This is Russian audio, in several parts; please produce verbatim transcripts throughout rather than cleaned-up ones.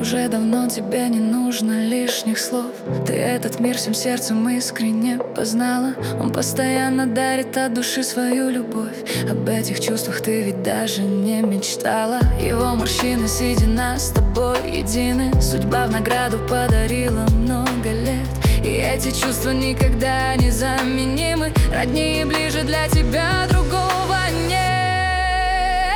Уже давно тебе не нужно лишних слов. Ты этот мир всем сердцем искренне познала. Он постоянно дарит от души свою любовь. Об этих чувствах ты ведь даже не мечтала. Его морщины, седина с тобой едины. Судьба в награду подарила много лет. И эти чувства никогда не заменимы. Роднее и ближе для тебя другого нет.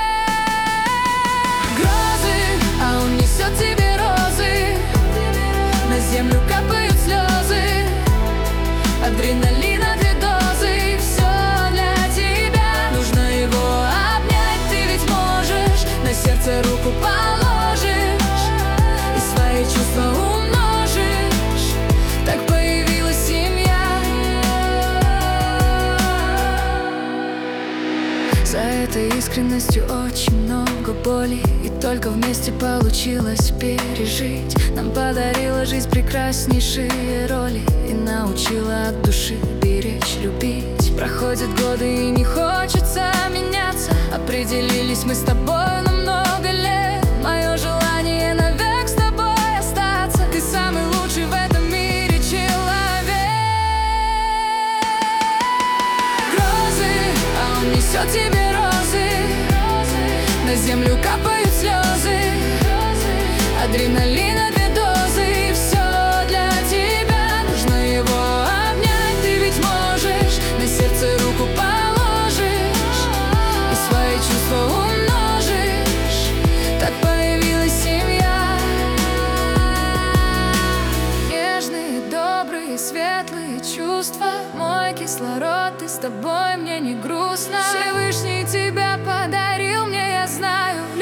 Грозы, а он несет тебе розы. На землю капают слезы. Адреналина две дозы. Все для тебя. Нужно его обнять, ты ведь можешь. На сердце руку положишь и свои чувства умножишь. Так появилась семья. За этой искренностью очень много боли. И только вместе получилось пережить. Нам подарила жизнь прекраснейшие роли. И научила от души беречь, любить. Проходят годы и не хочется меняться. Определились мы с тобой на много лет. Мое желание навек с тобой остаться. Ты самый лучший в этом мире человек. Грозы, а он несет тебе розы. На землю капают слезы. Адреналина две дозы. Все для тебя. Нужно его обнять, ты ведь можешь. На сердце руку положишь и свои чувства умножишь. Так появилась семья. Нежные, добрые, светлые чувства. Мой кислород, и с тобой мне не грустно. Всевышний тебя подарил мне, я знаю.